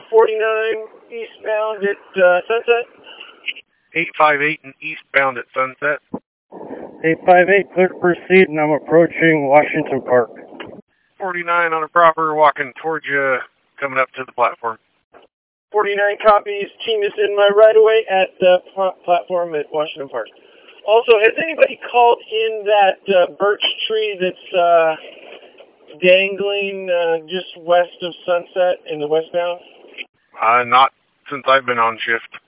49 eastbound at Sunset. 858 and eastbound at Sunset. 858, clear to proceed, and I'm approaching Washington Park. 49 on a proper, walking towards you, coming up to the platform. 49 copies. Team is in my right-of-way at the platform at Washington Park. Also, has anybody called in that birch tree that's dangling just west of Sunset in the westbound? Not since I've been on shift.